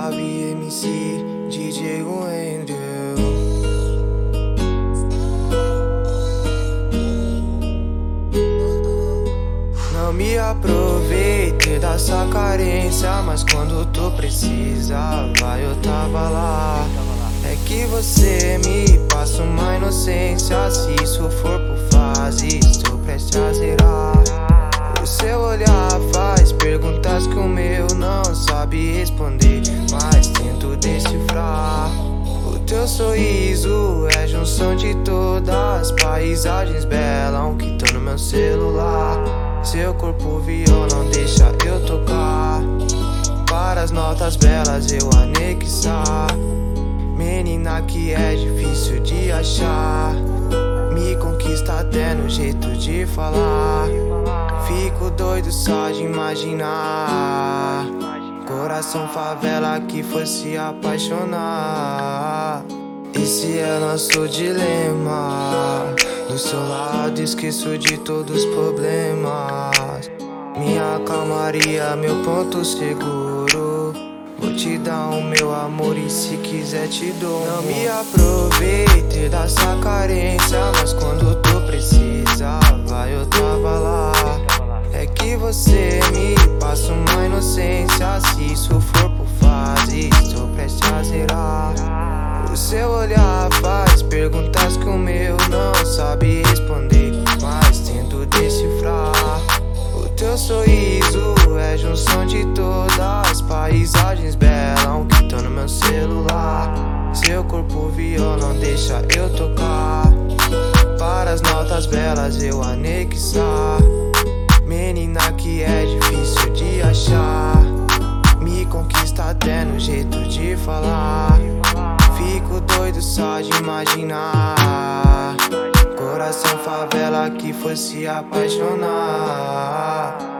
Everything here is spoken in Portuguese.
Gabi MC, DJ Wendel. Não me aproveitei da sua carência, mas quando tu precisava eu tava lá. É que você me passa uma inocência, se isso for por fase, estou prestes a zerar. O seu olhar faz perguntas que o meu não sabe responder, mas tento decifrar. O teu sorriso é junção de todas as paisagens belas que tô no meu celular. Seu corpo violão deixa eu tocar, para as notas belas eu anexar. Menina que é difícil de achar, me conquista até no jeito de falar. Fico doido só de imaginar, coração favela que fosse apaixonar. Esse é nosso dilema, do seu lado esqueço de todos os problemas. Minha calmaria, meu ponto seguro, vou te dar o meu amor e se quiser te dou. Não me aproveite da sua carência, mas quando tu precisava eu tava lá. É que você me passa uma inocência, se isso for por fase, estou prestes a zerar. O seu olhar faz perguntas que o meu não sabe responder, mas tento decifrar. O teu sorriso é junção de todas as paisagens belas que tô no meu celular. Seu corpo violão deixa eu tocar, para as notas belas eu anexar. Menina que é difícil de achar, me conquista até no jeito de falar. Fico doido só de imaginar, coração favela que fosse apaixonar.